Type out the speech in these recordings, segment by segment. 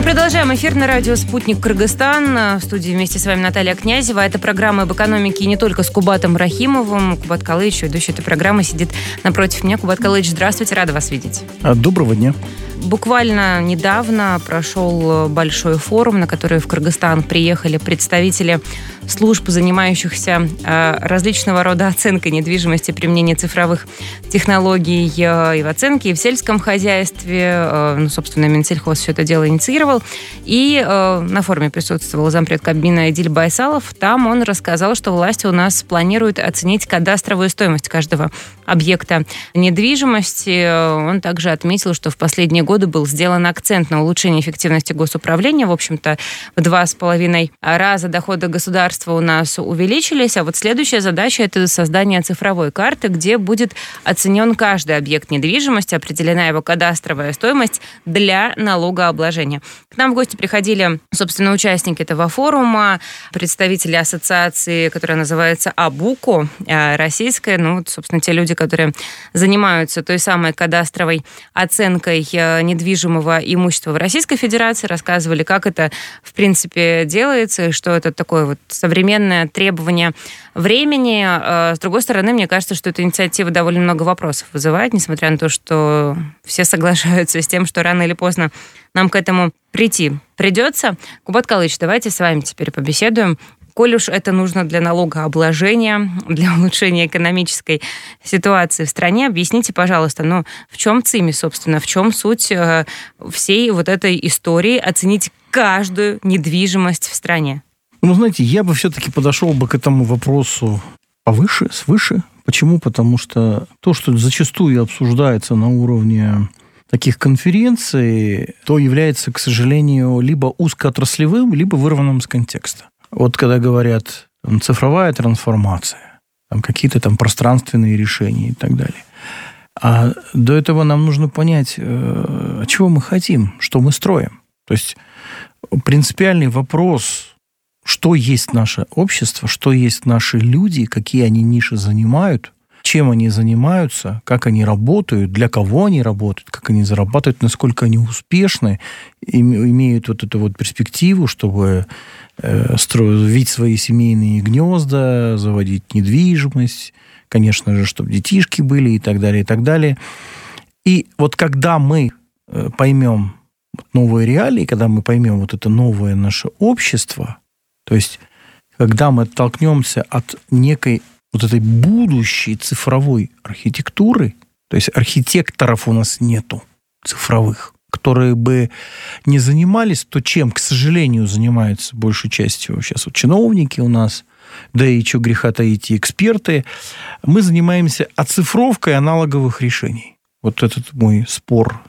Продолжаем эфир на радио «Спутник Кыргызстан». В студии вместе с вами Наталья Князева. Это программа об экономике не только с Кубатом Рахимовым. Кубат Калыч, ведущий этой программы, сидит напротив меня. Кубат Калыч, здравствуйте, рада вас видеть. Доброго дня. Буквально недавно прошел большой форум, на который в Кыргызстан приехали представители служб, занимающихся различного рода оценкой недвижимости, применения цифровых технологий и в оценке, и в сельском хозяйстве. Собственно, Минсельхоз все это дело инициировал. И на форуме присутствовал зампред Кабмина Эдиль Байсалов. Там он рассказал, что власти у нас планируют оценить кадастровую стоимость каждого объекта недвижимости. Он также отметил, что в последние годы был сделан акцент на улучшение эффективности госуправления. В общем-то, в 2,5 раза доходы государства у нас увеличились. А вот следующая задача – это создание цифровой карты, где будет оценен каждый объект недвижимости, определена его кадастровая стоимость для налогообложения. К нам в гости приходили, собственно, участники этого форума, представители ассоциации, которая называется АБУКО, российская, собственно, те люди, которые занимаются той самой кадастровой оценкой недвижимого имущества в Российской Федерации, рассказывали, как это, в принципе, делается, и что это такое вот современное требование времени. С другой стороны, мне кажется, что эта инициатива довольно много вопросов вызывает, несмотря на то, что все соглашаются с тем, что рано или поздно нам к этому прийти придется. Кубат Калыч, давайте с вами теперь побеседуем. Коль уж это нужно для налогообложения, для улучшения экономической ситуации в стране, объясните, пожалуйста, в чем цимис, собственно, в чем суть всей вот этой истории оценить каждую недвижимость в стране? Знаете, я бы все-таки подошел бы к этому вопросу повыше, свыше. Почему? Потому что то, что зачастую обсуждается на уровне таких конференций, то является, к сожалению, либо узкоотраслевым, либо вырванным из контекста. Вот когда говорят цифровая трансформация, какие-то пространственные решения и так далее. А до этого нам нужно понять, чего мы хотим, что мы строим. То есть принципиальный вопрос, что есть наше общество, что есть наши люди, какие они ниши занимают, чем они занимаются, как они работают, для кого они работают, как они зарабатывают, насколько они успешны, имеют вот эту вот перспективу, чтобы видеть свои семейные гнезда, заводить недвижимость, конечно же, чтобы детишки были и так далее, и так далее. И вот когда мы поймем новые реалии, когда мы поймем вот это новое наше общество, то есть когда мы оттолкнемся от некой вот этой будущей цифровой архитектуры, то есть архитекторов у нас нету цифровых, которые бы не занимались то, чем, к сожалению, занимаются большей частью сейчас чиновники у нас, да и что греха таить, и эксперты. Мы занимаемся оцифровкой аналоговых решений. Вот этот мой спор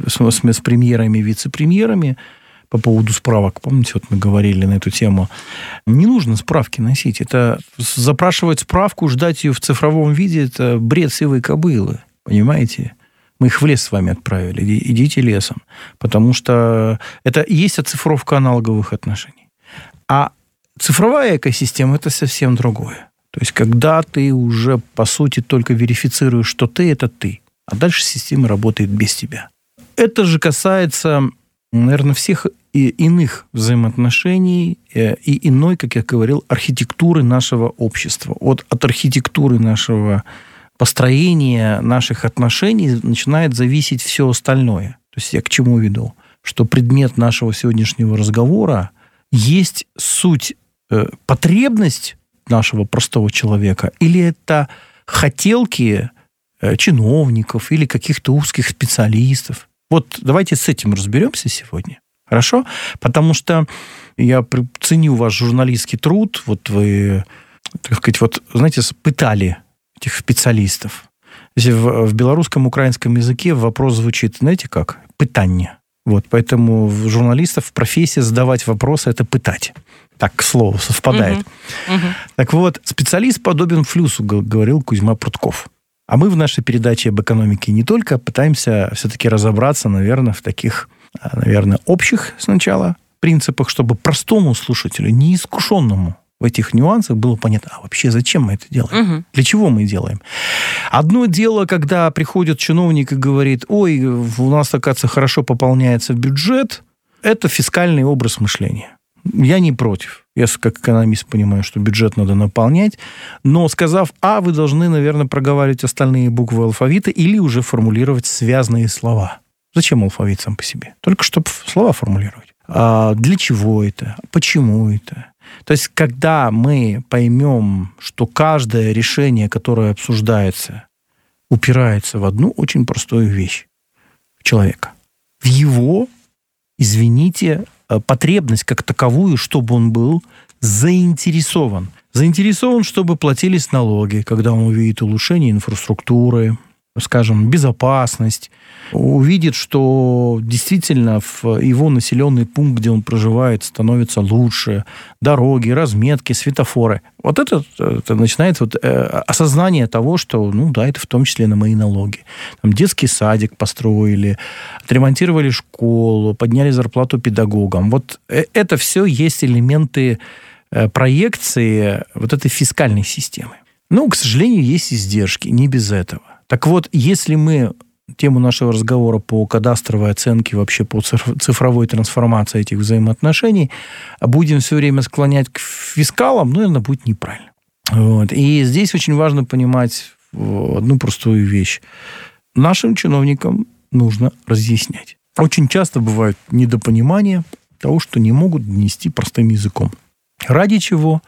с премьерами и вице-премьерами по поводу справок. Помните, вот мы говорили на эту тему. Не нужно справки носить. Это запрашивать справку, ждать ее в цифровом виде, это бред сивой кобылы. Понимаете? Мы их в лес с вами отправили. Идите лесом. Потому что это и есть оцифровка аналоговых отношений. А цифровая экосистема – это совсем другое. То есть, когда ты уже, по сути, только верифицируешь, что ты – это ты. А дальше система работает без тебя. Это же касается, наверное, всех и иных взаимоотношений и иной, как я говорил, архитектуры нашего общества. Вот от архитектуры нашего построения наших отношений начинает зависеть все остальное. То есть я к чему веду? Что предмет нашего сегодняшнего разговора есть суть, потребность нашего простого человека, или это хотелки чиновников или каких-то узких специалистов. Вот давайте с этим разберемся сегодня. Хорошо? Потому что я ценю ваш журналистский труд. Вот вы, так сказать, знаете, пытали этих специалистов. В белорусском, украинском языке вопрос звучит, знаете как? Пытание. Вот, поэтому в журналистов профессия задавать вопросы – это пытать. Так, к слову, совпадает. Так вот, специалист подобен флюсу, говорил Кузьма Прутков. А мы в нашей передаче об экономике не только пытаемся все-таки разобраться, наверное, в таких, общих сначала принципах, чтобы простому слушателю, неискушенному в этих нюансах было понятно, а вообще зачем мы это делаем? Для чего мы делаем? Одно дело, когда приходит чиновник и говорит, ой, у нас, оказывается, хорошо пополняется бюджет, это фискальный образ мышления. Я не против. Я как экономист понимаю, что бюджет надо наполнять, но сказав «а», вы должны, наверное, проговаривать остальные буквы алфавита или уже формулировать связные слова. Зачем алфавит сам по себе? Только чтобы слова формулировать. А для чего это? Почему это? То есть, когда мы поймем, что каждое решение, которое обсуждается, упирается в одну очень простую вещь человека. В его, извините, потребность как таковую, чтобы он был заинтересован. Заинтересован, чтобы платились налоги, когда он увидит улучшение инфраструктуры, скажем, безопасность, увидит, что действительно в его населенный пункт, где он проживает, становится лучше, дороги, разметки, светофоры. Вот это начинает осознание того, что, это в том числе на мои налоги. Там детский садик построили, отремонтировали школу, подняли зарплату педагогам. Вот это все есть элементы проекции вот этой фискальной системы. К сожалению, есть издержки, не без этого. Так вот, если мы тему нашего разговора по кадастровой оценке, вообще по цифровой трансформации этих взаимоотношений, будем все время склонять к фискалам, наверное, будет неправильно. И здесь очень важно понимать одну простую вещь. Нашим чиновникам нужно разъяснять. Очень часто бывает недопонимание того, что не могут донести простым языком. Ради чего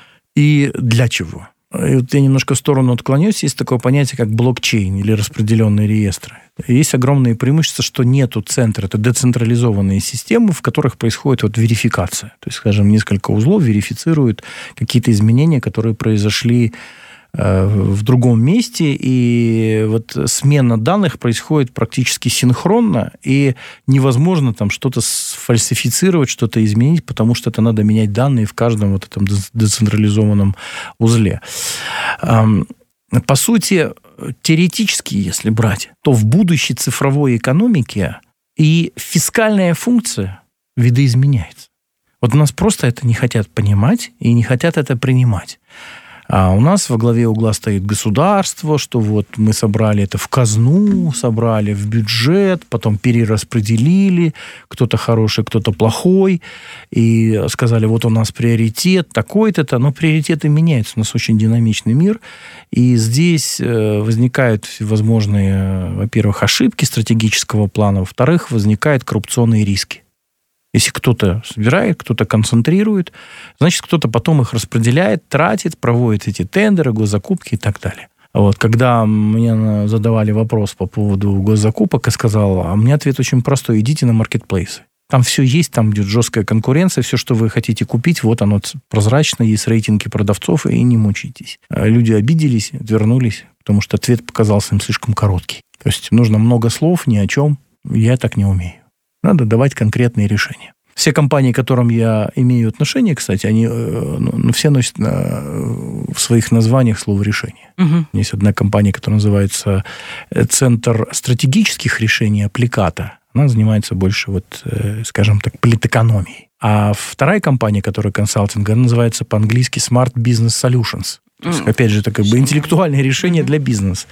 и для чего. И вот я немножко в сторону отклонюсь. Есть такое понятие, как блокчейн или распределенные реестры. Есть огромные преимущества, что нету центра. Это децентрализованные системы, в которых происходит верификация. То есть, скажем, несколько узлов верифицируют какие-то изменения, которые произошли в другом месте, и смена данных происходит практически синхронно, и невозможно там что-то сфальсифицировать, что-то изменить, потому что это надо менять данные в каждом этом децентрализованном узле. По сути, теоретически, если брать, то в будущей цифровой экономике и фискальная функция видоизменяется. У нас просто это не хотят понимать и не хотят это принимать. А у нас во главе угла стоит государство, что мы собрали это в казну, собрали в бюджет, потом перераспределили, кто-то хороший, кто-то плохой, и сказали, у нас приоритет такой-то, но приоритеты меняются, у нас очень динамичный мир, и здесь возникают всевозможные, во-первых, ошибки стратегического плана, во-вторых, возникают коррупционные риски. Если кто-то собирает, кто-то концентрирует, значит, кто-то потом их распределяет, тратит, проводит эти тендеры, госзакупки и так далее. Когда мне задавали вопрос по поводу госзакупок, я сказал, у меня ответ очень простой. Идите на маркетплейсы. Там все есть, там идет жесткая конкуренция, все, что вы хотите купить, оно прозрачно, есть рейтинги продавцов, и не мучайтесь. Люди обиделись, отвернулись, потому что ответ показался им слишком короткий. То есть нужно много слов, ни о чем. Я так не умею. Надо давать конкретные решения. Все компании, к которым я имею отношение, кстати, они все носят в своих названиях слово «решение». Угу. Есть одна компания, которая называется «Центр стратегических решений Аппликата». Она занимается больше, скажем так, политэкономией. А вторая компания, которая консалтинг, она называется по-английски Smart Business Solutions. То есть, опять же, это интеллектуальное решение для бизнеса.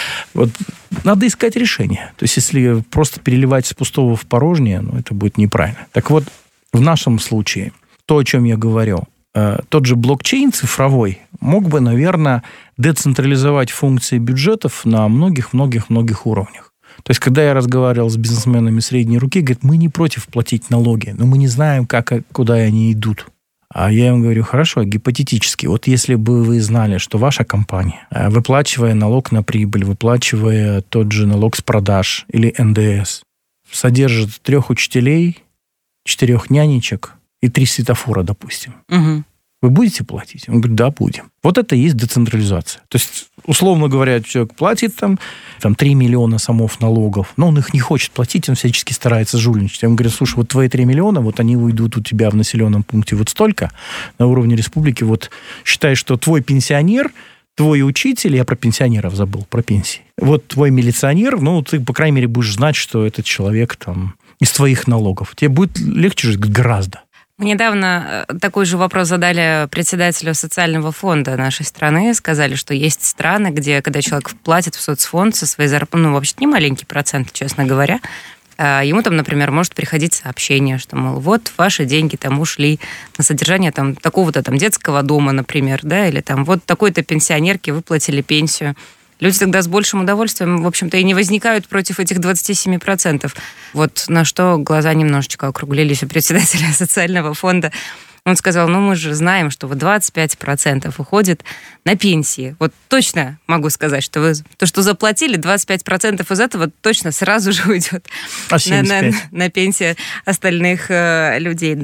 Надо искать решение. То есть, если просто переливать с пустого в порожнее, это будет неправильно. Так вот, в нашем случае, то, о чем я говорю, тот же блокчейн цифровой мог бы, наверное, децентрализовать функции бюджетов на многих-многих-многих уровнях. То есть, когда я разговаривал с бизнесменами средней руки, говорят, мы не против платить налоги, но мы не знаем, куда они идут. А я им говорю, хорошо, гипотетически, если бы вы знали, что ваша компания, выплачивая налог на прибыль, выплачивая тот же налог с продаж или НДС, содержит 3 учителей, 4 нянечек и 3 светофора, допустим. Угу. Вы будете платить? Он говорит, да, будем. Это и есть децентрализация. То есть, условно говоря, человек платит там 3 миллиона сомов налогов, но он их не хочет платить, он всячески старается жульничать. Я ему говорю, слушай, твои 3 миллиона, они уйдут у тебя в населенном пункте столько, на уровне республики, считай, что твой пенсионер, твой учитель, я про пенсионеров забыл, про пенсии. Твой милиционер, ты, по крайней мере, будешь знать, что этот человек из твоих налогов. Тебе будет легче жить гораздо. Мы недавно такой же вопрос задали председателю социального фонда нашей страны. Сказали, что есть страны, где, когда человек платит в соцфонд со своей зарплаты, вообще не маленький процент, честно говоря, ему там, например, может приходить сообщение, что, мол, вот ваши деньги там ушли на содержание там такого-то там детского дома, например, да, или там вот такой-то пенсионерке выплатили пенсию. Люди тогда с большим удовольствием, в общем-то, и не возникают против этих 27%. Вот на что глаза немножечко округлились у председателя социального фонда. Он сказал, мы же знаем, что вот 25% уходит на пенсии. Вот точно могу сказать, что вы то, что заплатили, 25% из этого точно сразу же уйдет на пенсию остальных людей.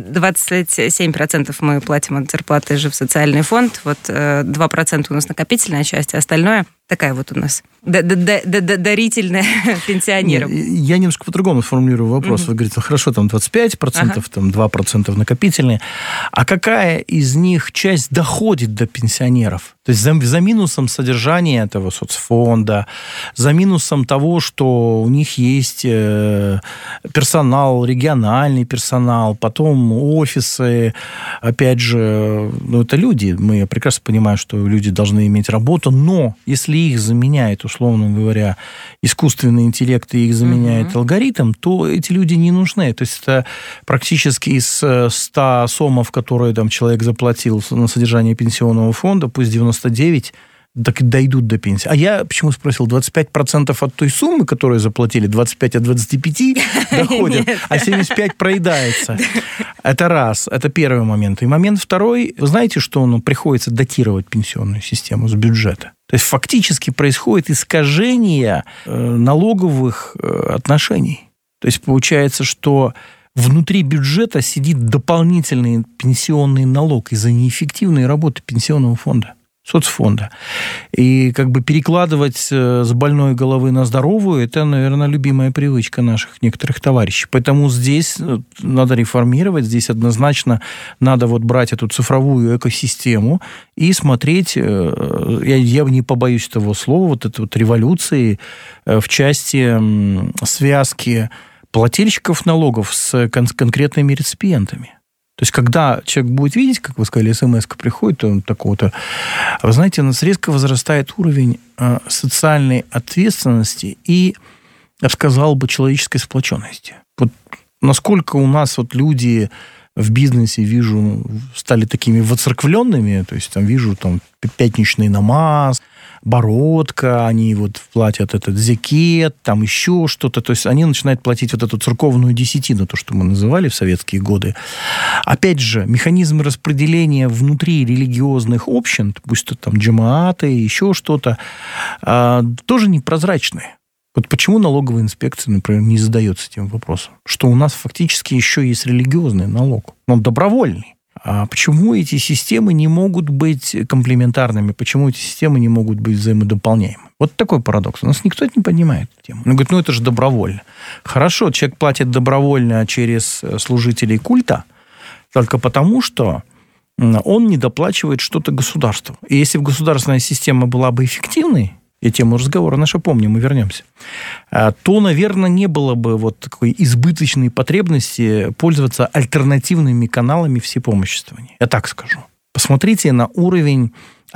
27% мы платим от зарплаты же в социальный фонд, вот 2% у нас накопительная часть, а остальное такая вот у нас дарительная пенсионерам. Я немножко по-другому сформулирую вопрос. Вы говорите, хорошо, там 25%, там 2% накопительные. А какая из них часть доходит до пенсионеров? То есть за минусом содержания этого соцфонда, за минусом того, что у них есть персонал, региональный персонал, потом офисы. Опять же, это люди. Я прекрасно понимаю, что люди должны иметь работу, но если их заменяет, условно говоря, искусственный интеллект и их заменяет алгоритм, то эти люди не нужны. То есть это практически из 100 сомов, которые там человек заплатил на содержание пенсионного фонда, пусть 99, так и дойдут до пенсии. А я почему спросил, 25% от той суммы, которую заплатили, 25 от 25 доходят, а 75 проедается. Это раз, это первый момент. И момент второй, вы знаете, что приходится датировать пенсионную систему с бюджета? То есть фактически происходит искажение налоговых отношений. То есть получается, что внутри бюджета сидит дополнительный пенсионный налог из-за неэффективной работы пенсионного фонда, соцфонда. И перекладывать с больной головы на здоровую, это, наверное, любимая привычка наших некоторых товарищей. Поэтому здесь надо реформировать, здесь однозначно надо брать эту цифровую экосистему и смотреть, я не побоюсь этого слова, этой революции в части связки плательщиков налогов с конкретными реципиентами. То есть, когда человек будет видеть, как вы сказали, смс-ка приходит, он такого-то... Вы знаете, у нас резко возрастает уровень социальной ответственности и, я бы сказал, человеческой сплоченности. Насколько у нас люди в бизнесе, вижу, стали такими воцерквленными, то есть, там вижу пятничный намаз, бородка, они платят этот зекет, там еще что-то. То есть они начинают платить эту церковную десятину, то, что мы называли в советские годы. Опять же, механизмы распределения внутри религиозных общин, пусть это джамааты, еще что-то, тоже непрозрачные. Почему налоговая инспекция, например, не задается этим вопросом? Что у нас фактически еще есть религиозный налог, но он добровольный. А почему эти системы не могут быть комплементарными? Почему эти системы не могут быть взаимодополняемыми? Вот такой парадокс. У нас никто это не понимает. Он говорит, это же добровольно. Хорошо, человек платит добровольно через служителей культа, только потому, что он недоплачивает что-то государству. И если бы государственная система была бы эффективной, и тему разговора наша помним, мы вернемся, то, наверное, не было бы такой избыточной потребности пользоваться альтернативными каналами всепомоществования. Я так скажу. Посмотрите на уровень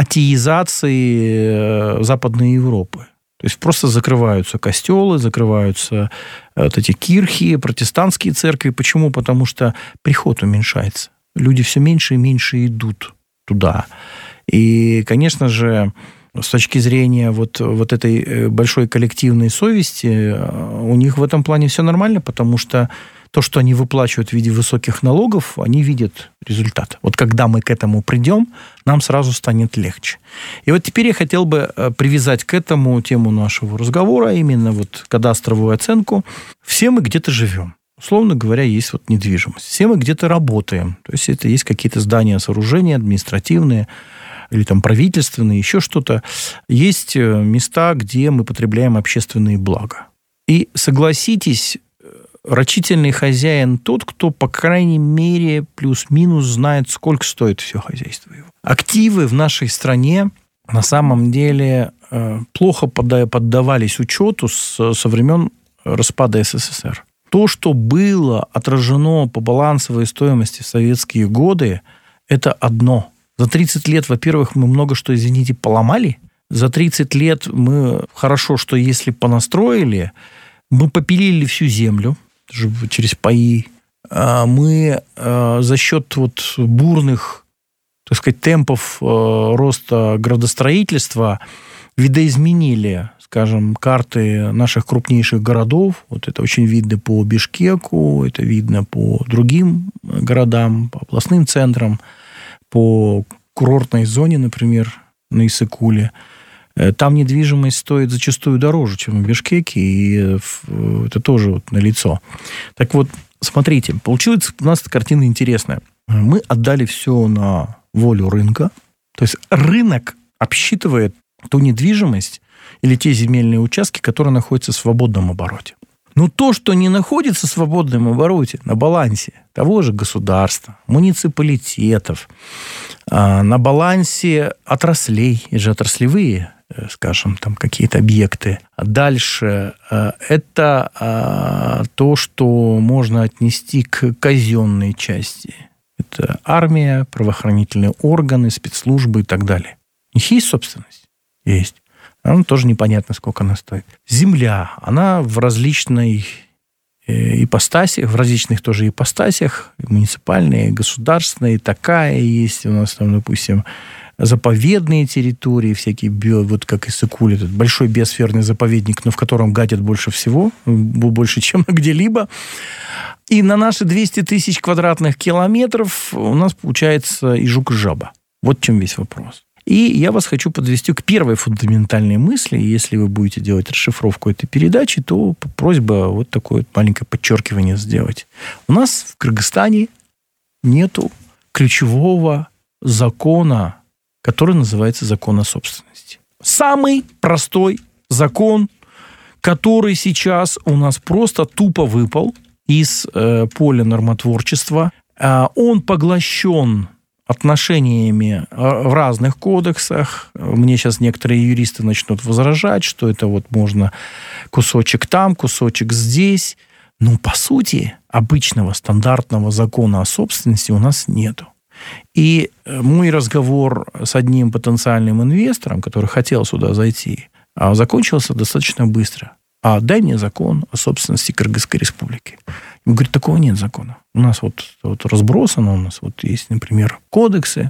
атеизации Западной Европы. То есть просто закрываются костелы, закрываются эти кирхи, протестантские церкви. Почему? Потому что приход уменьшается. Люди все меньше и меньше идут туда. И, конечно же, с точки зрения этой большой коллективной совести, у них в этом плане все нормально, потому что то, что они выплачивают в виде высоких налогов, они видят результат. Когда мы к этому придем, нам сразу станет легче. И теперь я хотел бы привязать к этому тему нашего разговора, именно кадастровую оценку. Все мы где-то живем. Условно говоря, есть недвижимость. Все мы где-то работаем. То есть это есть какие-то здания, сооружения административные, или правительственные, еще что-то. Есть места, где мы потребляем общественные блага. И согласитесь, рачительный хозяин тот, кто, по крайней мере, плюс-минус знает, сколько стоит все хозяйство его. Активы в нашей стране на самом деле плохо поддавались учету со времен распада СССР. То, что было отражено по балансовой стоимости в советские годы, это одно. За 30 лет, во-первых, мы много что, извините, поломали. За 30 лет мы хорошо, что если понастроили, мы попилили всю землю. через паи. Мы за счет вот бурных, так сказать, темпов роста градостроительства видоизменили, скажем, карты наших крупнейших городов. Вот это очень видно по Бишкеку, это видно по другим городам, по областным центрам, по курортной зоне, например, на Иссык-Куле. Там недвижимость стоит зачастую дороже, чем в Бишкеке, и это тоже вот налицо. Так вот, смотрите, получилась у нас картина интересная. Мы отдали все на волю рынка. То есть рынок обсчитывает ту недвижимость или те земельные участки, которые находятся в свободном обороте. Но то, что не находится в свободном обороте, на балансе того же государства, муниципалитетов, на балансе отраслей, и же отраслевые, скажем, там какие-то объекты. Дальше это то, что можно отнести к казенной части. Это армия, правоохранительные органы, спецслужбы и так далее. У них есть собственность? Есть. Она тоже непонятно, сколько она стоит. Земля, она в различной ипостаси, в различных тоже ипостасях, муниципальные, государственные, такая есть у нас там, допустим, заповедные территории, всякие, вот как Иссык-Куль, этот большой биосферный заповедник, но в котором гадят больше всего, больше, чем где-либо. И на наши 200 тысяч квадратных километров у нас получается и жук, и жаба. Вот в чем весь вопрос. И я вас хочу подвести к первой фундаментальной мысли. Если вы будете делать расшифровку этой передачи, то просьба вот такое маленькое подчеркивание сделать. У нас в Кыргызстане нету ключевого закона, который называется закон о собственности. Самый простой закон, который сейчас у нас просто тупо выпал из поля нормотворчества. Он поглощен отношениями в разных кодексах. Мне сейчас некоторые юристы начнут возражать, что это вот можно кусочек там, кусочек здесь. Но, по сути, обычного стандартного закона о собственности у нас нету. И мой разговор с одним потенциальным инвестором, который хотел сюда зайти, закончился достаточно быстро. Дай мне закон о собственности Кыргызской республики. Он говорит, такого нет закона. У нас вот разбросано, у нас вот есть, например, кодексы.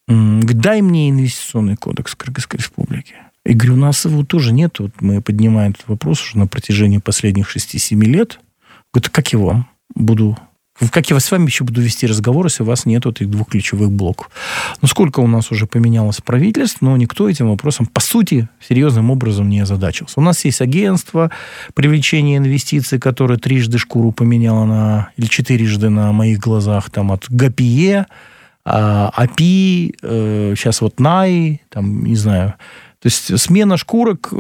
Дай мне инвестиционный кодекс Кыргызской республики. И говорю, у нас его тоже нет. Вот мы поднимаем этот вопрос уже на протяжении последних 6-7 лет. Говорит, как я вам буду... Как я с вами еще буду вести разговор, если у вас нет этих двух ключевых блоков? Ну, сколько у нас уже поменялось правительств, но никто этим вопросом, по сути, серьезным образом не озадачился. У нас есть агентство привлечения инвестиций, которое 3 шкуру поменяло или 4 на моих глазах, там, от ГАПИЕ, АПИ, сейчас вот НАИ, там, не знаю. То есть смена шкурок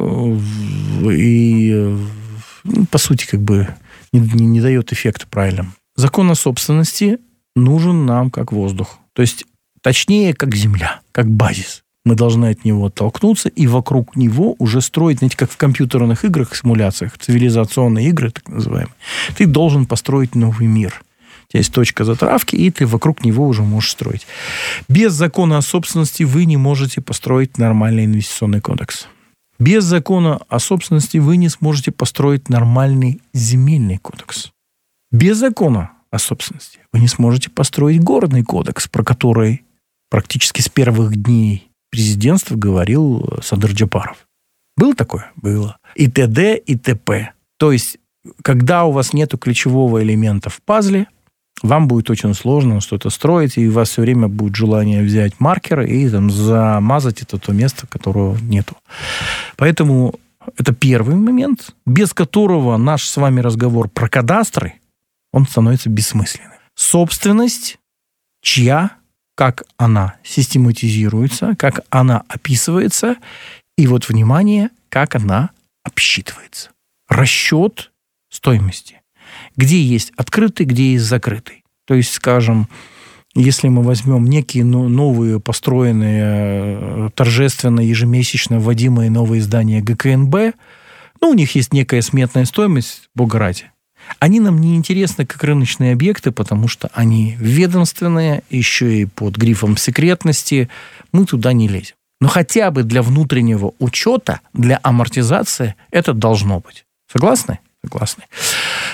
и, по сути, как бы не дает эффекта правильного. Закон о собственности нужен нам как воздух. То есть, точнее, как земля, как базис. Мы должны от него оттолкнуться и вокруг него уже строить, знаете, как в компьютерных играх, симуляциях, цивилизационные игры, так называемые. Ты должен построить новый мир. У тебя есть точка затравки, и ты вокруг него уже можешь строить. Без закона о собственности вы не можете построить нормальный инвестиционный кодекс. Без закона о собственности вы не сможете построить нормальный земельный кодекс. Без закона о собственности вы не сможете построить городный кодекс, про который практически с первых дней президентства говорил Садыр Джапаров. Было такое? Было. И т.д., и т.п. То есть, когда у вас нет ключевого элемента в пазле, вам будет очень сложно что-то строить, и у вас все время будет желание взять маркер и там, замазать это то место, которого нету. Поэтому это первый момент, без которого наш с вами разговор про кадастры, он становится бессмысленным. Собственность, чья, как она систематизируется, как она описывается, и вот, внимание, как она обсчитывается. Расчет стоимости. Где есть открытый, где есть закрытый. То есть, скажем, если мы возьмем некие новые, построенные, торжественно, ежемесячно вводимые новые здания ГКНБ, у них есть некая сметная стоимость, бога ради. Они нам не интересны как рыночные объекты, потому что они ведомственные, еще и под грифом секретности. Мы туда не лезем. Но хотя бы для внутреннего учета, для амортизации это должно быть. Согласны? Согласны.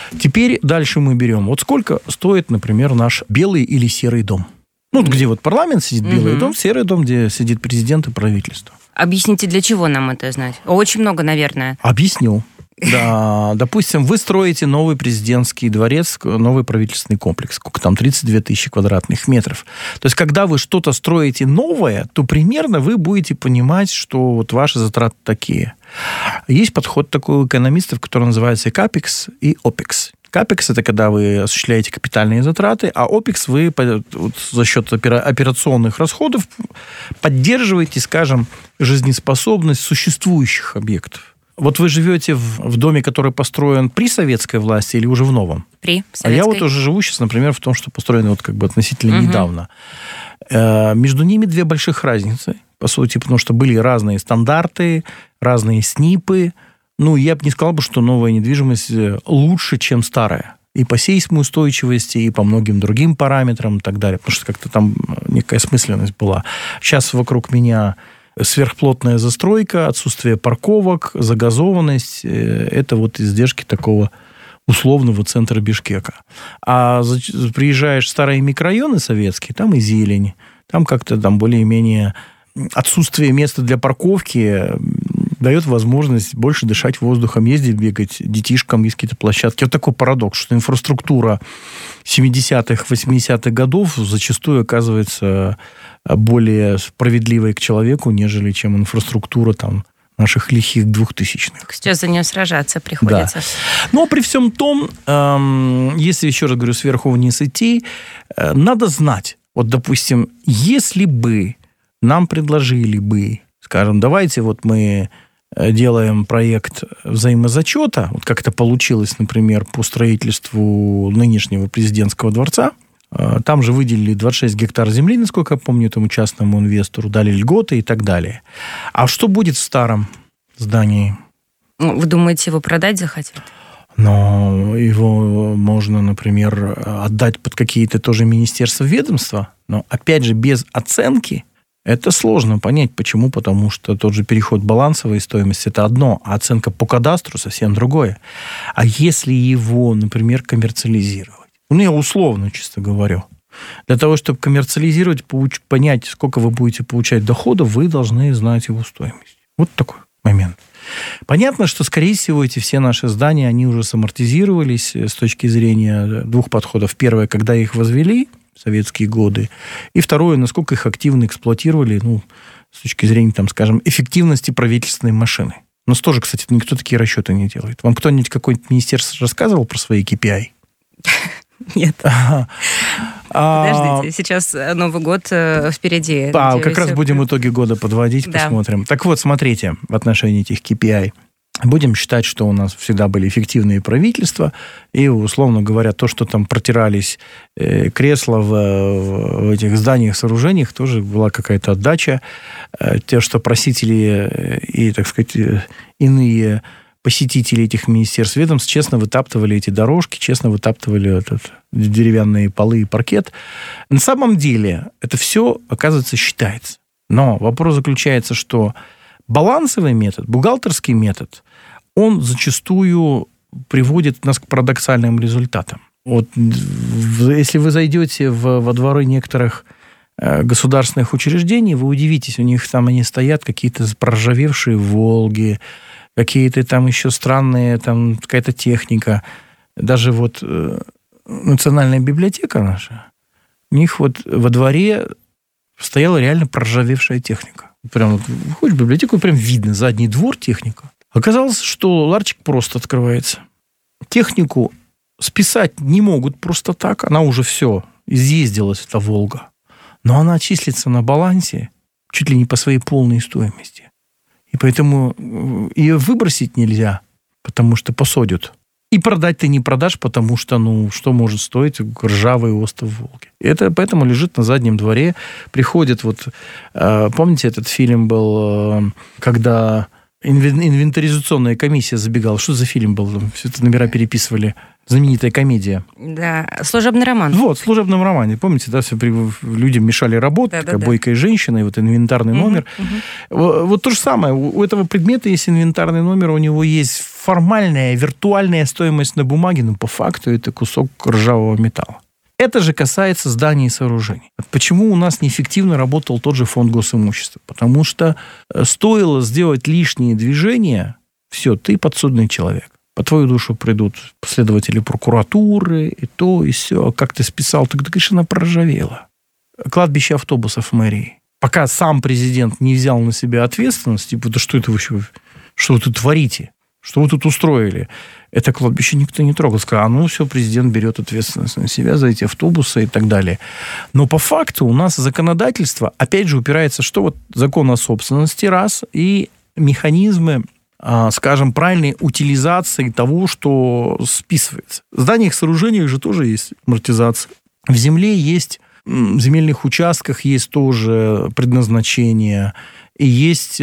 Теперь дальше мы берем. Вот сколько стоит, например, наш белый или серый дом? Ну, где вот парламент сидит, белый дом, серый дом, где сидит президент и правительство. Объясните, для чего нам это знать? Очень много, наверное. Объясню. Да, допустим, вы строите новый президентский дворец, новый правительственный комплекс. Сколько там? 32 тысячи квадратных метров. То есть, когда вы что-то строите новое, то примерно вы будете понимать, что вот ваши затраты такие. Есть подход такой у экономистов, который называется CAPEX и OPEX. CAPEX – это когда вы осуществляете капитальные затраты, а OPEX вы вот за счет операционных расходов поддерживаете, скажем, жизнеспособность существующих объектов. Вот вы живете в доме, который построен при советской власти или уже в новом? При советской. А я вот уже живу сейчас, например, в том, что построено вот как бы относительно недавно. Между ними две больших разницы, по сути, потому что были разные стандарты, разные СНИПы. Ну, я бы не сказал, что новая недвижимость лучше, чем старая. И по сейсмоустойчивости, и по многим другим параметрам и так далее. Потому что как-то там некая осмысленность была. Сейчас вокруг меня сверхплотная застройка, отсутствие парковок, загазованность – это вот издержки такого условного центра Бишкека. А приезжаешь в старые микрорайоны советские, там и зелень, там как-то там более-менее отсутствие места для парковки дает возможность больше дышать воздухом, ездить, бегать детишкам, есть какие-то площадки. Вот такой парадокс, что инфраструктура 70-х, 80-х годов зачастую оказывается более справедливой к человеку, нежели чем инфраструктура там наших лихих 2000-х. Сейчас за нее сражаться приходится. Да. Но при всем том, если, еще раз говорю, сверху вниз идти, надо знать. Вот, допустим, если бы нам предложили бы, скажем, давайте вот мы делаем проект взаимозачета, вот как это получилось, например, по строительству нынешнего президентского дворца. Там же выделили 26 гектар земли, насколько я помню, этому частному инвестору, дали льготы и так далее. А что будет в старом здании? Вы думаете, его продать захотят? Но его можно, например, отдать под какие-то тоже министерства, ведомства, но, опять же, без оценки это сложно понять. Почему? Потому что тот же переход балансовой стоимости – это одно, а оценка по кадастру совсем другое. А если его, например, коммерциализировать? Ну, я условно, чисто говорю. Для того, чтобы коммерциализировать, понять, сколько вы будете получать доходов, вы должны знать его стоимость. Вот такой момент. Понятно, что, скорее всего, эти все наши здания, они уже самортизировались с точки зрения двух подходов. Первое, когда их возвели в советские годы. И второе, насколько их активно эксплуатировали, ну, с точки зрения, там, скажем, эффективности правительственной машины. У нас тоже, кстати, никто такие расчеты не делает. Вам кто-нибудь, какое-нибудь министерство рассказывал про свои KPI? Нет. Подождите, сейчас Новый год впереди. Как раз будем итоги года подводить, посмотрим. Так вот, смотрите, в отношении этих KPI. Будем считать, что у нас всегда были эффективные правительства, и, условно говоря, то, что там протирались кресла в этих зданиях, сооружениях, тоже была какая-то отдача. Те, что просители и, так сказать, иные посетители этих министерств, ведомств честно вытаптывали эти дорожки, честно вытаптывали деревянные полы и паркет. На самом деле это все, оказывается, считается. Но вопрос заключается, что балансовый метод, бухгалтерский метод, он зачастую приводит нас к парадоксальным результатам. Вот если вы зайдете во дворы некоторых государственных учреждений, вы удивитесь, у них там они стоят, какие-то проржавевшие «Волги», какие-то там еще странные, там какая-то техника. Даже вот Национальная библиотека наша, у них вот во дворе стояла реально проржавевшая техника. Прям вот выходишь в библиотеку, прям видно задний двор, техника. Оказалось, что ларчик просто открывается. Технику списать не могут просто так. Она уже все, изъездилась, эта «Волга». Но она числится на балансе чуть ли не по своей полной стоимости. И поэтому ее выбросить нельзя, потому что посадят. И продать ты не продашь, потому что, ну, что может стоить ржавый остов Волги. И это поэтому лежит на заднем дворе. Приходит вот... Помните, этот фильм был, когда инвентаризационная комиссия забегала? Что за фильм был? Все это номера переписывали. Знаменитая комедия. Да, «Служебный роман». Вот, в «Служебном романе». Помните, да, людям мешали работать, такая бойкая женщина, и вот инвентарный номер. Вот то же самое. У этого предмета есть инвентарный номер, у него есть формальная, виртуальная стоимость на бумаге, но по факту это кусок ржавого металла. Это же касается зданий и сооружений. Почему у нас неэффективно работал тот же фонд госимущества? Потому что стоило сделать лишние движения, все, ты подсудный человек. По твою душу придут следователи прокуратуры, и то, и все. Как ты списал, так, конечно, она проржавела. Кладбище автобусов в мэрии. Пока сам президент не взял на себя ответственность, типа, да что это вообще, что вы тут творите? Что вы тут устроили? Это кладбище никто не трогал. Сказал, все, президент берет ответственность на себя за эти автобусы и так далее. Но по факту у нас законодательство, опять же, упирается, что вот закон о собственности, раз, и механизмы, скажем, правильной утилизации того, что списывается. В зданиях, сооружениях же тоже есть амортизация. В земле есть, в земельных участках есть тоже предназначение, и есть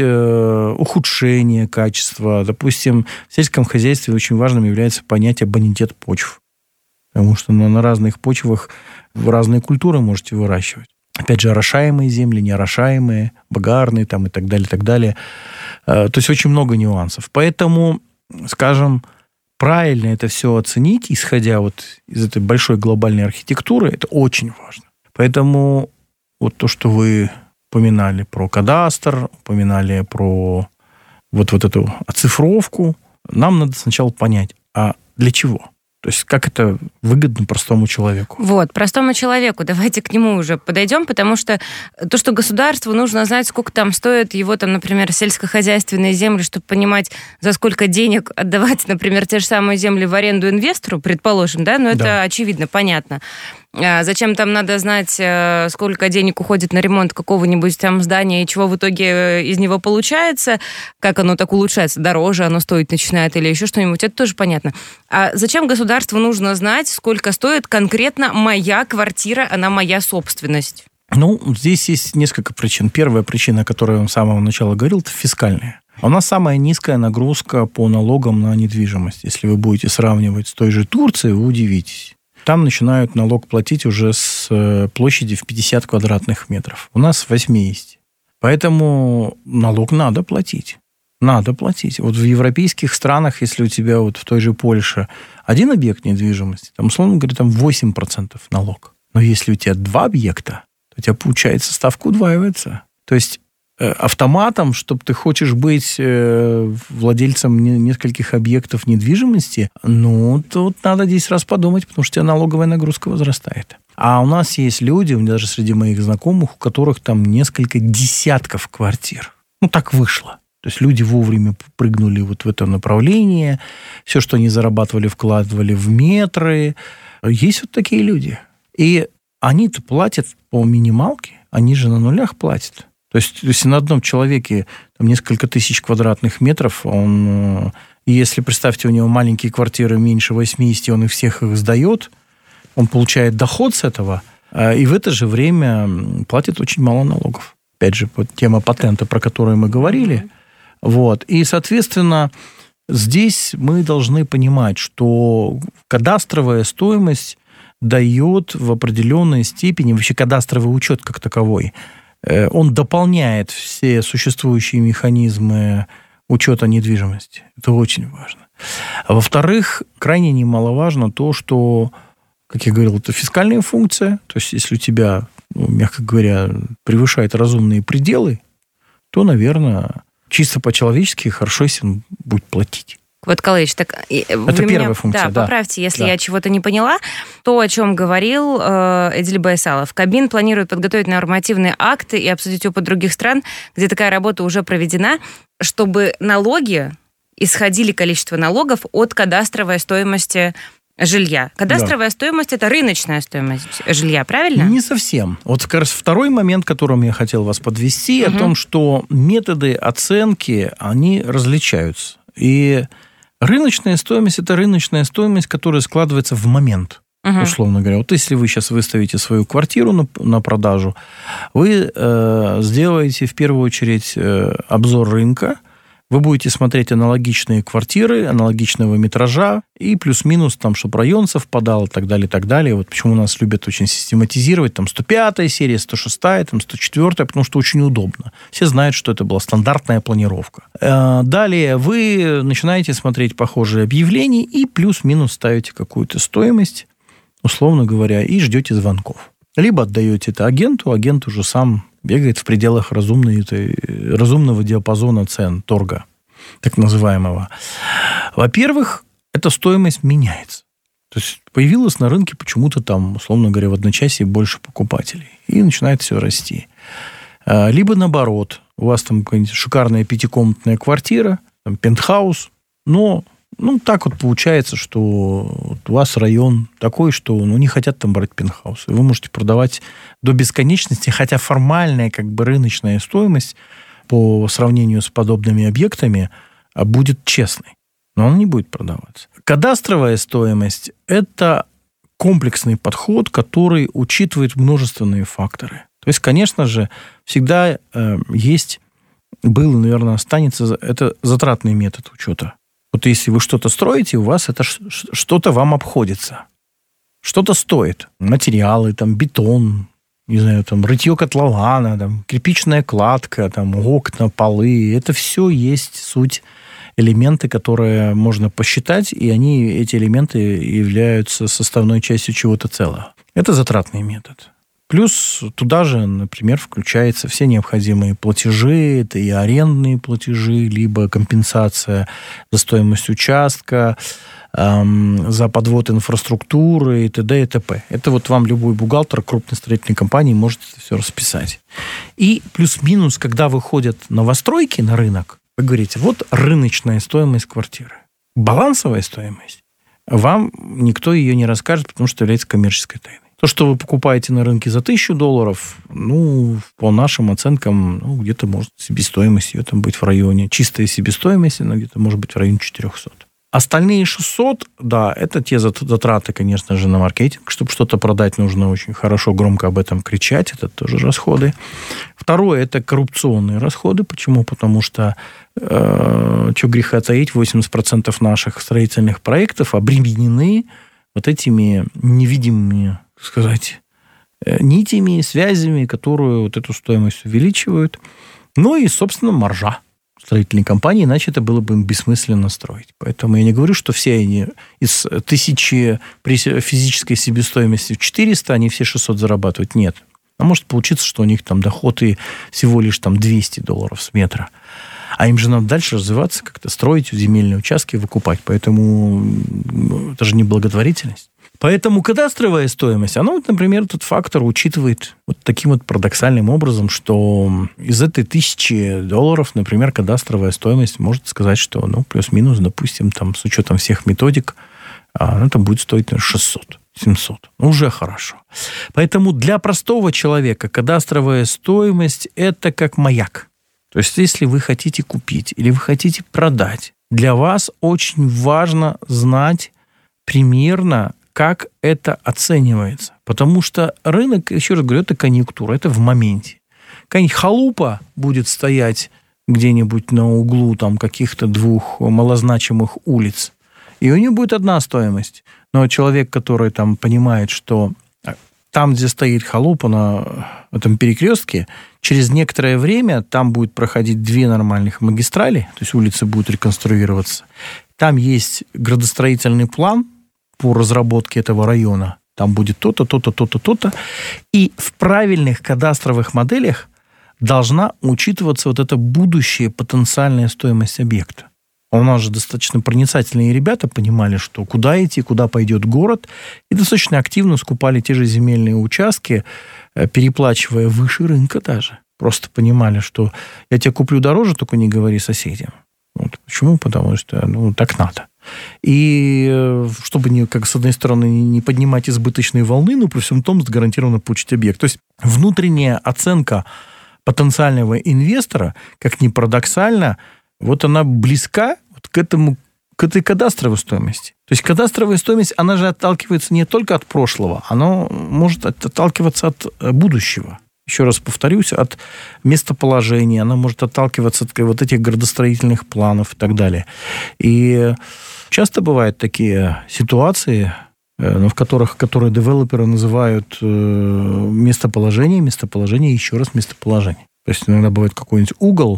ухудшение качества. Допустим, в сельском хозяйстве очень важным является понятие бонитет почв. Потому что на разных почвах разные культуры можете выращивать. Опять же, орошаемые земли, неорошаемые, багарные там, и так далее, и так далее. То есть очень много нюансов. Поэтому, скажем, правильно это все оценить, исходя вот из этой большой глобальной архитектуры, это очень важно. Поэтому вот то, что вы упоминали про кадастр, упоминали про вот эту оцифровку, нам надо сначала понять, а для чего? То есть как это выгодно простому человеку? Вот, простому человеку. Давайте к нему уже подойдем, потому что то, что государству нужно знать, сколько там стоит его, там, например, сельскохозяйственные земли, чтобы понимать, за сколько денег отдавать, например, те же самые земли в аренду инвестору, предположим, да, но это очевидно, понятно. Зачем там надо знать, сколько денег уходит на ремонт какого-нибудь там здания и чего в итоге из него получается, как оно так улучшается, дороже оно стоить начинает или еще что-нибудь, это тоже понятно. А зачем государству нужно знать, сколько стоит конкретно моя квартира, она моя собственность? Здесь есть несколько причин. Первая причина, о которой я вам с самого начала говорил, это фискальная. У нас самая низкая нагрузка по налогам на недвижимость. Если вы будете сравнивать с той же Турцией, вы удивитесь. Там начинают налог платить уже с площади в 50 квадратных метров. У нас 80. Поэтому налог надо платить. Надо платить. Вот в европейских странах, если у тебя вот в той же Польше один объект недвижимости, там, условно говоря, там 8% налог. Но если у тебя 2 объекта, то у тебя, получается, ставка удваивается. То есть автоматом, чтобы ты хочешь быть владельцем нескольких объектов недвижимости, тут надо 10 раз подумать, потому что у тебя налоговая нагрузка возрастает. А у нас есть люди, даже среди моих знакомых, у которых там несколько десятков квартир. Так вышло. То есть люди вовремя прыгнули вот в это направление, все, что они зарабатывали, вкладывали в метры. Есть вот такие люди. И они-то платят по минималке, они же на нулях платят. То есть, если на одном человеке там, несколько тысяч квадратных метров, если, представьте, у него маленькие квартиры меньше 80, он их всех сдает, он получает доход с этого, и в это же время платит очень мало налогов. Опять же, тема патента, про которую мы говорили. Вот. И, соответственно, здесь мы должны понимать, что кадастровая стоимость дает в определенной степени, вообще кадастровый учет как таковой, он дополняет все существующие механизмы учета недвижимости. Это очень важно. А во-вторых, крайне немаловажно то, что, как я говорил, это фискальная функция. То есть, если у тебя, мягко говоря, превышает разумные пределы, то, наверное, чисто по-человечески хорошо, если он будет платить. Кваткалыч, так это первая функция, да. Поправьте, если я чего-то не поняла. То, о чем говорил Эдиль Байсалов. Кабмин планирует подготовить нормативные акты и обсудить опыт других стран, где такая работа уже проведена, чтобы налоги исходили, количество налогов от кадастровой стоимости жилья. Кадастровая стоимость – это рыночная стоимость жилья, правильно? Не совсем. Вот как раз второй момент, к которому я хотел вас подвести, о том, что методы оценки, они различаются. И рыночная стоимость – это рыночная стоимость, которая складывается в момент, условно говоря. Вот если вы сейчас выставите свою квартиру на продажу, вы сделаете в первую очередь обзор рынка, Вы будете смотреть аналогичные квартиры, аналогичного метража, и плюс-минус, там, чтобы район совпадал, и так далее, и так далее. Вот почему нас любят очень систематизировать, там, 105-я серия, 106-я, там, 104-я, потому что очень удобно. Все знают, что это была стандартная планировка. Далее вы начинаете смотреть похожие объявления и плюс-минус ставите какую-то стоимость, условно говоря, и ждете звонков. Либо отдаете это агенту, агент уже сам бегает в пределах разумного диапазона цен, торга, так называемого. Во-первых, эта стоимость меняется. То есть появилось на рынке почему-то там, условно говоря, в одночасье больше покупателей. И начинает все расти. Либо наоборот, у вас там какая-нибудь шикарная пятикомнатная квартира, там, пентхаус, но так вот получается, что у вас район такой, что не хотят там брать пентхаус. И вы можете продавать до бесконечности, хотя формальная как бы рыночная стоимость по сравнению с подобными объектами будет честной. Но она не будет продаваться. Кадастровая стоимость – это комплексный подход, который учитывает множественные факторы. То есть, конечно же, всегда был, наверное, останется это затратный метод учета. Вот если вы что-то строите, у вас это что-то вам обходится. Что-то стоит. Материалы, там, бетон, не знаю, там, рытье котлована, там, кирпичная кладка, там, окна, полы. Это все есть суть элементы, которые можно посчитать, и эти элементы являются составной частью чего-то целого. Это затратный метод. Плюс туда же, например, включаются все необходимые платежи, это и арендные платежи, либо компенсация за стоимость участка, за подвод инфраструктуры и т.д. и т.п. Это вот вам любой бухгалтер крупной строительной компании может это все расписать. И плюс-минус, когда выходят новостройки на рынок, вы говорите, вот рыночная стоимость квартиры. Балансовая стоимость. Вам никто ее не расскажет, потому что является коммерческой тайной. То, что вы покупаете на рынке за $1000, по нашим оценкам, где-то может себестоимость ее там быть в районе, чистая себестоимость, она где-то может быть в районе 400. Остальные 600, да, это те затраты, конечно же, на маркетинг. Чтобы что-то продать, нужно очень хорошо, громко об этом кричать. Это тоже расходы. Второе, это коррупционные расходы. Почему? Потому что, что греха таить, 80% наших строительных проектов обременены вот этими невидимыми, так сказать, нитями, связями, которые вот эту стоимость увеличивают. Ну и, собственно, маржа строительной компании, иначе это было бы им бессмысленно строить. Поэтому я не говорю, что все они из 1000 при физической себестоимости 400, они все 600 зарабатывают. Нет. А может получиться, что у них там доход и всего лишь там $200 с метра. А им же надо дальше развиваться, как-то строить земельные участки, выкупать. Поэтому это же не благотворительность. Поэтому кадастровая стоимость, она, вот, например, этот фактор учитывает вот таким вот парадоксальным образом, что из этой $1000, например, кадастровая стоимость может сказать, что, плюс-минус, допустим, там, с учетом всех методик, она там будет стоить, наверное, 600, 700. Уже хорошо. Поэтому для простого человека кадастровая стоимость – это как маяк. То есть, если вы хотите купить или вы хотите продать, для вас очень важно знать примерно, как это оценивается. Потому что рынок, еще раз говорю, это конъюнктура, это в моменте. Какая-нибудь халупа будет стоять где-нибудь на углу там, каких-то 2 малозначимых улиц, и у нее будет одна стоимость. Но человек, который там понимает, что там, где стоит халупа на этом перекрестке, через некоторое время там будет проходить 2 нормальных магистрали, то есть улицы будут реконструироваться. Там есть градостроительный план по разработке этого района. Там будет то-то, то-то, то-то, то-то. И в правильных кадастровых моделях должна учитываться вот эта будущая потенциальная стоимость объекта. У нас же достаточно проницательные ребята понимали, что куда идти, куда пойдет город, и достаточно активно скупали те же земельные участки, переплачивая выше рынка даже. Просто понимали, что я тебя куплю дороже, только не говори соседям. Вот. Почему? Потому что так надо. И чтобы, как с одной стороны, не поднимать избыточные волны, но при всем том гарантированно получить объект. То есть внутренняя оценка потенциального инвестора, как ни парадоксально, вот она близка к этой кадастровой стоимости. То есть кадастровая стоимость, она же отталкивается не только от прошлого, она может отталкиваться от будущего. Еще раз повторюсь, от местоположения, она может отталкиваться от вот этих градостроительных планов и так далее. И часто бывают такие ситуации, в которые девелоперы называют местоположение, еще раз местоположение. То есть иногда бывает какой-нибудь угол,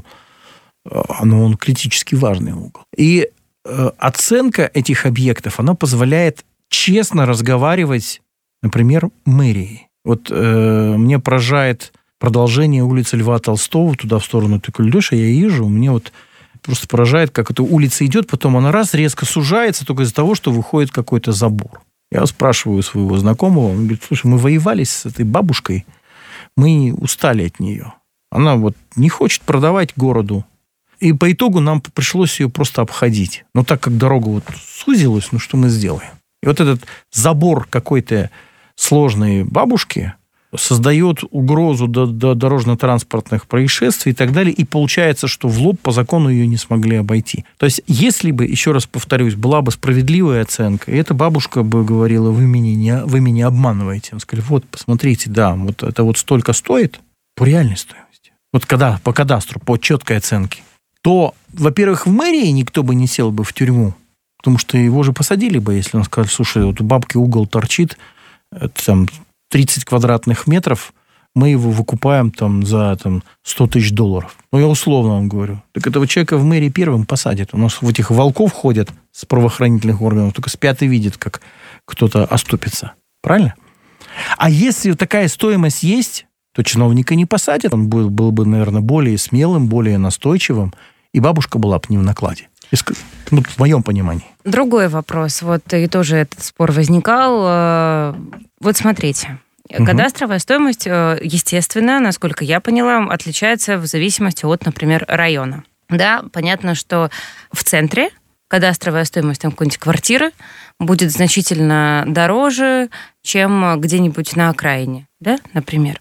но он критически важный угол. И оценка этих объектов, она позволяет честно разговаривать, например, мэрии. Вот мне поражает продолжение улицы Льва Толстого туда, в сторону Тыкульдыша. Я езжу, мне вот просто поражает, как эта улица идет, потом она раз резко сужается только из-за того, что выходит какой-то забор. Я спрашиваю своего знакомого, он говорит, слушай, мы воевали с этой бабушкой, мы устали от нее. Она вот не хочет продавать городу. И по итогу нам пришлось ее просто обходить. Но так как дорога вот сузилась, ну что мы сделаем? И вот этот забор какой-то сложной бабушки создает угрозу до дорожно-транспортных происшествий и так далее. И получается, что в лоб по закону ее не смогли обойти. То есть, если бы, еще раз повторюсь, была бы справедливая оценка, и эта бабушка бы говорила, вы меня обманываете. Он сказал, вот, посмотрите, да, вот это вот столько стоит по реальной стоимости. Вот когда по кадастру, по четкой оценке, то, во-первых, в мэрии никто бы не сел бы в тюрьму, потому что его же посадили бы, если он сказал, слушай, вот у бабки угол торчит, там, 30 квадратных метров, мы его выкупаем там, за там, $100 тысяч. Ну, я условно вам говорю. Так этого человека в мэрии первым посадят. У нас в этих волков ходят с правоохранительных органов, только спят и видят, как кто-то оступится. Правильно? А если такая стоимость есть, то чиновника не посадят. Он был бы, наверное, более смелым, более настойчивым, и бабушка была бы не в накладе. Ну, в моем понимании. Другой вопрос. Вот и тоже этот спор возникал. Вот смотрите. Кадастровая стоимость, естественно, насколько я поняла, отличается в зависимости от, например, района. Да, понятно, что в центре кадастровая стоимость там, какой-нибудь квартиры будет значительно дороже, чем где-нибудь на окраине, да, например.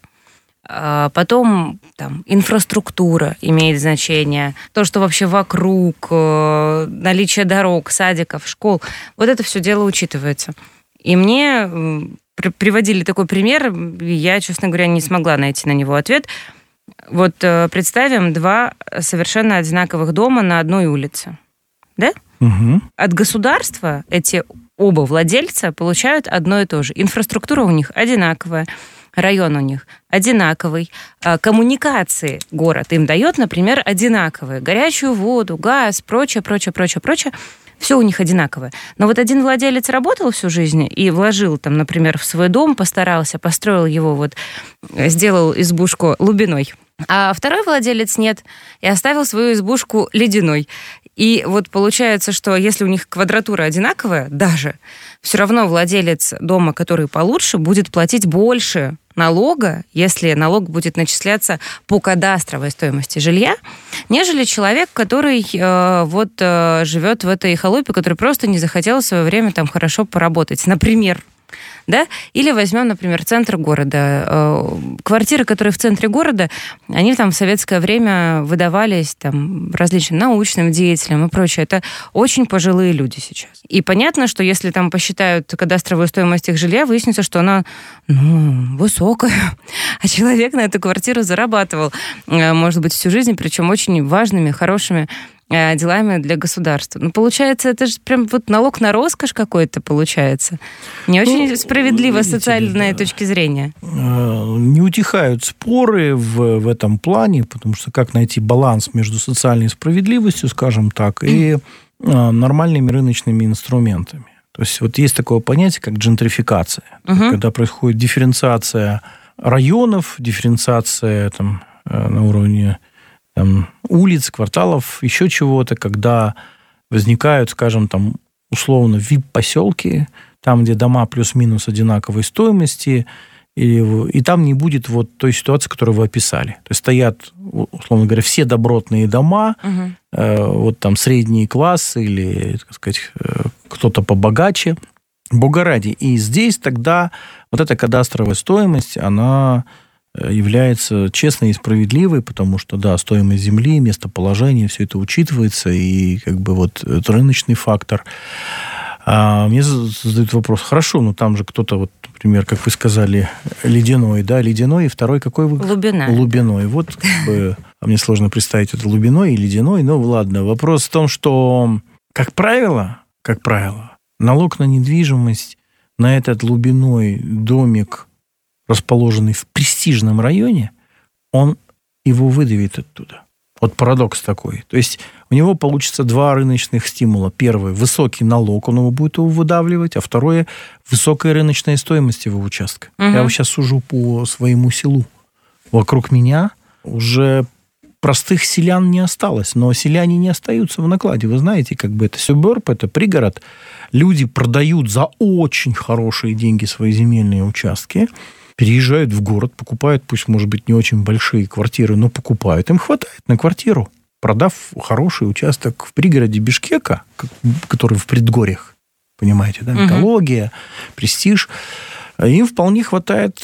Потом там, инфраструктура имеет значение, то, что вообще вокруг, наличие дорог, садиков, школ, вот это все дело учитывается. И мне приводили такой пример, я, честно говоря, не смогла найти на него ответ. Вот представим два совершенно одинаковых дома на одной улице, да? Угу. От государства эти оба владельца получают одно и то же. Инфраструктура у них одинаковая, район у них одинаковый, коммуникации город им дает, например, одинаковые. Горячую воду, газ, прочее. Все у них одинаковое. Но вот один владелец работал всю жизнь и вложил там, например, в свой дом, постарался, построил его, вот, сделал избушку лубиной. А второй владелец нет, и оставил свою избушку ледяной. И вот получается, что если у них квадратура одинаковая, даже, все равно владелец дома, который получше, будет платить больше налога, если налог будет начисляться по кадастровой стоимости жилья, нежели человек, который живет в этой халупе, который просто не захотел в свое время там хорошо поработать. Например, да? Или возьмем, например, центр города. Квартиры, которые в центре города, они там в советское время выдавались там различным научным деятелям и прочее. Это очень пожилые люди сейчас. И понятно, что если там посчитают кадастровую стоимость их жилья, выяснится, что она, высокая. А человек на эту квартиру зарабатывал, может быть, всю жизнь, причем очень важными, хорошими делами для государства. Получается, это же прям вот налог на роскошь какой-то получается. Не очень справедливо с социальной точки зрения. Не утихают споры в этом плане, потому что как найти баланс между социальной справедливостью, скажем так, и нормальными рыночными инструментами. То есть вот есть такое понятие, как джентрификация, когда происходит дифференциация районов, дифференциация там, на уровне там, улиц, кварталов, еще чего-то, когда возникают, скажем, там, условно, VIP-поселки, там, где дома плюс-минус одинаковой стоимости, и там не будет вот той ситуации, которую вы описали. То есть стоят, условно говоря, все добротные дома, вот там средний класс или, так сказать, кто-то побогаче, бога ради. И здесь тогда вот эта кадастровая стоимость, она является честной и справедливой, потому что, да, стоимость земли, местоположение, все это учитывается, и как бы вот рыночный фактор. А мне задают вопрос, хорошо, но там же кто-то, вот, например, как вы сказали, ледяной, да, ледяной, и второй какой вы? Лубиной. Вот, как бы, мне сложно представить, это лубиной и ледяной, ну, ладно. Вопрос в том, что, как правило, налог на недвижимость на этот лубиной домик, расположенный в престижном районе, он его выдавит оттуда. Вот парадокс такой. То есть у него получится два рыночных стимула. Первый – высокий налог, он его будет выдавливать, а второе – высокая рыночная стоимость его участка. Я вот сейчас сужу по своему селу. Вокруг меня уже простых селян не осталось, но селяне не остаются в накладе. Вы знаете, как бы это сюберб, это пригород. Люди продают за очень хорошие деньги свои земельные участки, переезжают в город, покупают, пусть, может быть, не очень большие квартиры, но покупают. Им хватает на квартиру, продав хороший участок в пригороде Бишкека, который в предгорьях, понимаете, да, экология, престиж. Им вполне хватает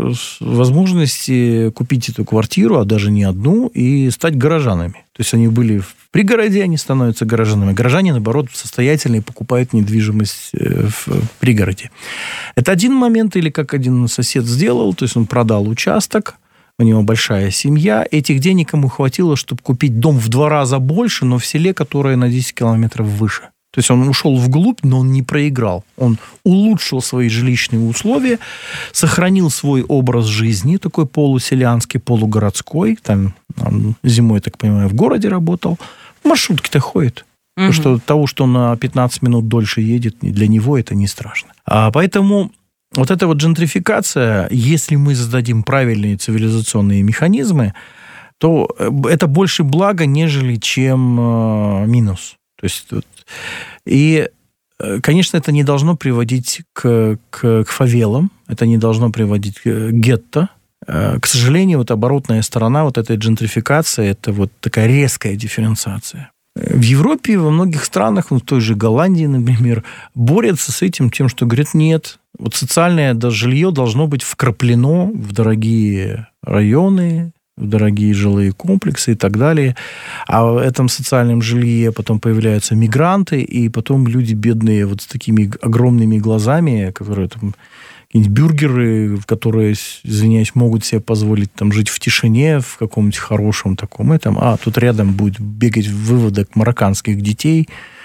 возможности купить эту квартиру, а даже не одну, и стать горожанами. То есть они были в пригороде, они становятся горожанами. Горожане, наоборот, состоятельные, покупают недвижимость в пригороде. Это один момент, или как один сосед сделал, то есть он продал участок, у него большая семья, этих денег ему хватило, чтобы купить дом в 2 раза больше, но в селе, которое на 10 километров выше. То есть он ушел вглубь, но он не проиграл. Он улучшил свои жилищные условия, сохранил свой образ жизни, такой полуселянский, полугородской. Там зимой, я так понимаю, в городе работал. В маршрутке-то ходит. Потому что того, что он на 15 минут дольше едет, для него это не страшно. Поэтому вот эта вот джентрификация, если мы зададим правильные цивилизационные механизмы, то это больше благо, нежели чем минус. То есть, и, конечно, это не должно приводить к фавелам, это не должно приводить к гетто. К сожалению, вот оборотная сторона вот этой джентрификации – это вот такая резкая дифференциация. В Европе, во многих странах, в той же Голландии, например, борются с этим тем, что говорят, нет, вот социальное жилье должно быть вкраплено в дорогие районы, в дорогие жилые комплексы и так далее. А в этом социальном жилье потом появляются мигранты, и потом люди бедные вот с такими огромными глазами, которые там какие-нибудь бюргеры, которые, извиняюсь, могут себе позволить там жить в тишине, в каком-нибудь хорошем таком этом, тут рядом будет бегать выводок марокканских детей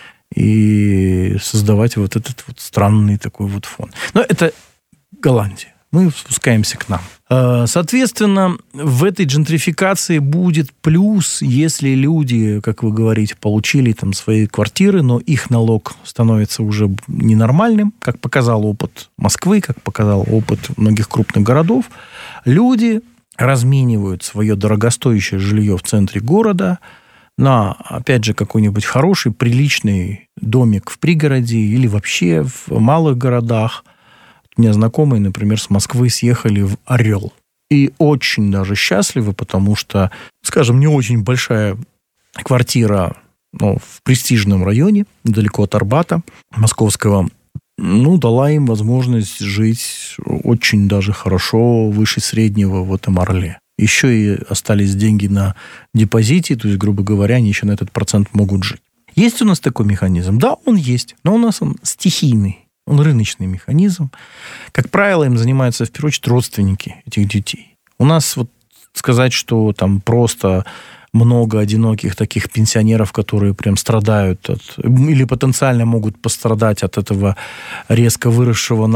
и создавать вот этот вот странный такой вот фон. Но это Голландия. Мы спускаемся к нам. Соответственно, в этой джентрификации будет плюс, если люди, как вы говорите, получили там свои квартиры, но их налог становится уже ненормальным, как показал опыт Москвы, как показал опыт многих крупных городов. Люди разменивают свое дорогостоящее жилье в центре города на, опять же, какой-нибудь хороший, приличный домик в пригороде или вообще в малых городах. У меня знакомые, например, с Москвы съехали в Орел. И очень даже счастливы, потому что, скажем, не очень большая квартира, в престижном районе, недалеко от Арбата, московского, дала им возможность жить очень даже хорошо, выше среднего в этом Орле. Еще и остались деньги на депозите, то есть, грубо говоря, они еще на этот процент могут жить. Есть у нас такой механизм? Да, он есть, но у нас он стихийный. Он рыночный механизм. Как правило, им занимаются, в первую очередь, родственники этих детей. У нас вот сказать, что там просто много одиноких таких пенсионеров, которые прям страдают или потенциально могут пострадать от этого резко выросшего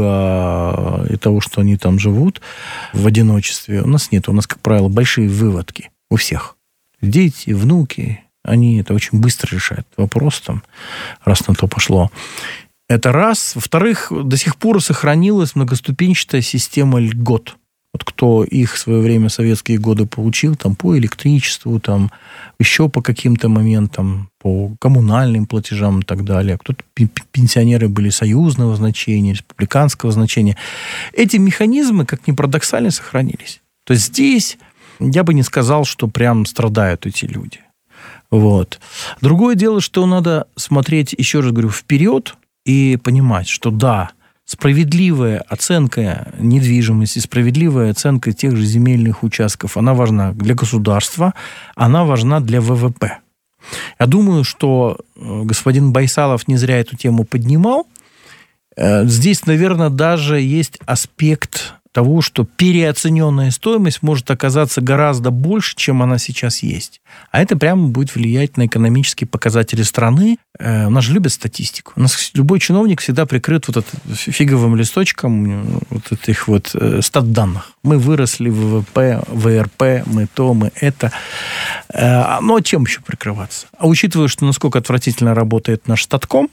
налога и того, что они там живут в одиночестве, у нас нет. У нас, как правило, большие выводки у всех. Дети, внуки, они это очень быстро решают вопрос, там, раз на то пошло. Это раз. Во-вторых, до сих пор сохранилась многоступенчатая система льгот. Вот кто их в свое время, советские годы, получил там, по электричеству, там, еще по каким-то моментам, по коммунальным платежам и так далее. Кто-то пенсионеры были союзного значения, республиканского значения. Эти механизмы, как ни парадоксально, сохранились. То есть здесь я бы не сказал, что прям страдают эти люди. Вот. Другое дело, что надо смотреть, еще раз говорю, вперед, и понимать, что да, справедливая оценка недвижимости, справедливая оценка тех же земельных участков, она важна для государства, она важна для ВВП. Я думаю, что господин Байсалов не зря эту тему поднимал. Здесь, наверное, даже есть аспект того, что переоцененная стоимость может оказаться гораздо больше, чем она сейчас есть. А это прямо будет влиять на экономические показатели страны. У нас же любят статистику. У нас любой чиновник всегда прикрыт вот фиговым листочком вот этих вот статданных. Мы выросли в ВВП, ВРП, мы то, мы это. Ну, а чем еще прикрываться? А учитывая, что насколько отвратительно работает наш статком,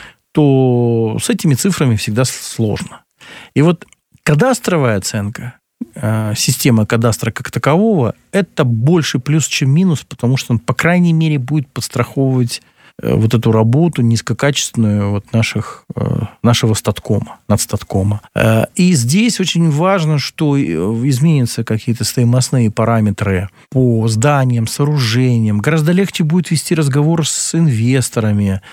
то с этими цифрами всегда сложно. И вот кадастровая оценка, система кадастра как такового, это больше плюс, чем минус, потому что он, по крайней мере, будет подстраховывать вот эту работу низкокачественную вот нашего статкома, надстаткома. И здесь очень важно, что изменятся какие-то стоимостные параметры по зданиям, сооружениям. Гораздо легче будет вести разговор с инвесторами.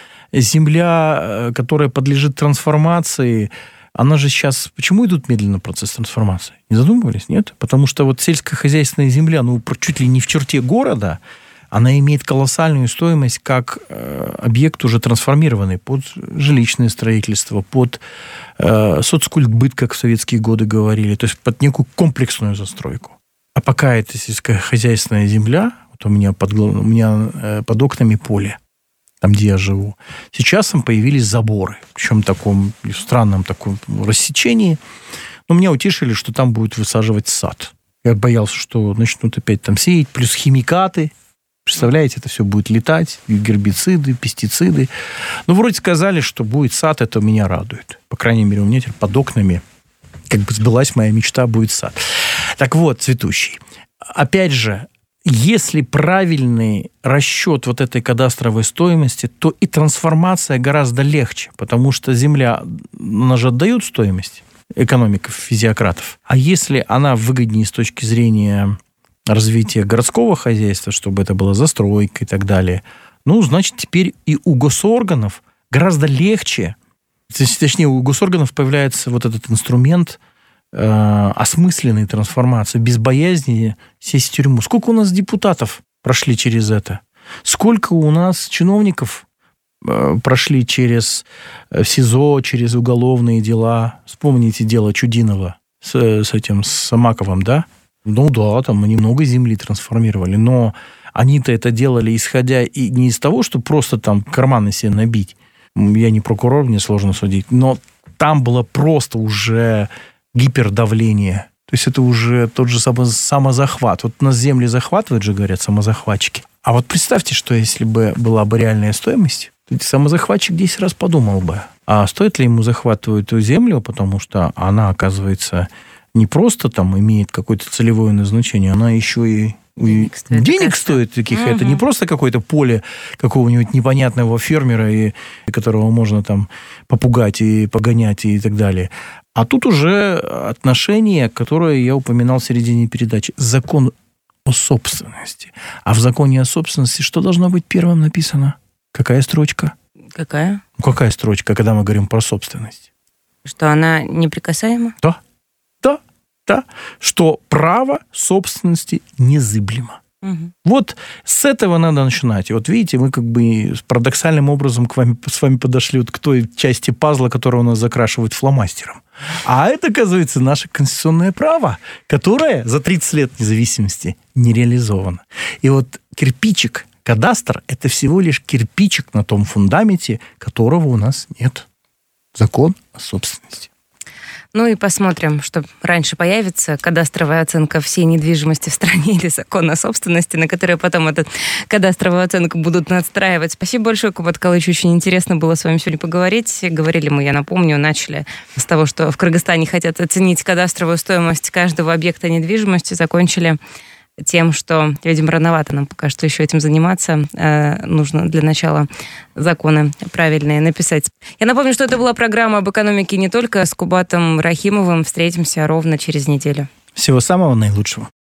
Земля, которая подлежит трансформации, она же сейчас... Почему идут медленно процесс трансформации? Не задумывались, нет? Потому что вот сельскохозяйственная земля, чуть ли не в черте города, она имеет колоссальную стоимость как объект уже трансформированный под жилищное строительство, под соцкультбыт, как в советские годы говорили, то есть под некую комплексную застройку. А пока это сельскохозяйственная земля, вот у меня под окнами поле, там, где я живу. Сейчас там появились заборы, причем в таком странном таком рассечении. Но меня утешили, что там будут высаживать сад. Я боялся, что начнут опять там сеять, плюс химикаты. Представляете, это все будет летать, гербициды, пестициды. Вроде сказали, что будет сад, это меня радует. По крайней мере, у меня теперь под окнами как бы сбылась моя мечта, будет сад. Так вот, цветущий. Опять же, если правильный расчет вот этой кадастровой стоимости, то и трансформация гораздо легче, потому что земля, она же отдает стоимость, экономиков, физиократов. А если она выгоднее с точки зрения развития городского хозяйства, чтобы это была застройка и так далее, значит, теперь и у госорганов гораздо легче, точнее, у госорганов появляется вот этот инструмент осмысленной трансформации, без боязни сесть в тюрьму. Сколько у нас депутатов прошли через это? Сколько у нас чиновников прошли через СИЗО, через уголовные дела? Вспомните дело Чудинова с Самаковым, да? Да, там они много земли трансформировали, но они-то это делали, исходя и не из того, что просто там карманы себе набить. Я не прокурор, мне сложно судить, но там было просто уже гипердавление. То есть это уже тот же самозахват. Вот у нас земли захватывают же, говорят, самозахватчики. А вот представьте, что если бы была бы реальная стоимость, то самозахватчик 10 раз подумал бы, а стоит ли ему захватывать эту землю, потому что она, оказывается, не просто там имеет какое-то целевое назначение, она еще и денег стоит таких. Угу. Это не просто какое-то поле какого-нибудь непонятного фермера, которого можно там попугать и погонять и так далее. А тут уже отношение, которое я упоминал в середине передачи. Закон о собственности. А в законе о собственности что должно быть первым написано? Какая строчка? Какая? Какая строчка, когда мы говорим про собственность? Что она неприкасаема? Да. Что право собственности незыблемо. Угу. Вот с этого надо начинать. И вот видите, мы как бы парадоксальным образом с вами подошли вот к той части пазла, которая у нас закрашивают фломастером. А это, оказывается, наше конституционное право, которое за 30 лет независимости не реализовано. И вот кирпичик, кадастр, это всего лишь кирпичик на том фундаменте, которого у нас нет. Закон о собственности. И посмотрим, что раньше появится кадастровая оценка всей недвижимости в стране или закон о собственности, на которые потом эту кадастровую оценку будут надстраивать. Спасибо большое, Кубат Калыч. Очень интересно было с вами сегодня поговорить. Говорили мы, я напомню, начали с того, что в Кыргызстане хотят оценить кадастровую стоимость каждого объекта недвижимости, закончили тем, что, видимо, рановато нам пока что еще этим заниматься. Нужно для начала законы правильные написать. Я напомню, что это была программа об экономике не только с Кубатом Рахимовым. Встретимся ровно через неделю. Всего самого наилучшего.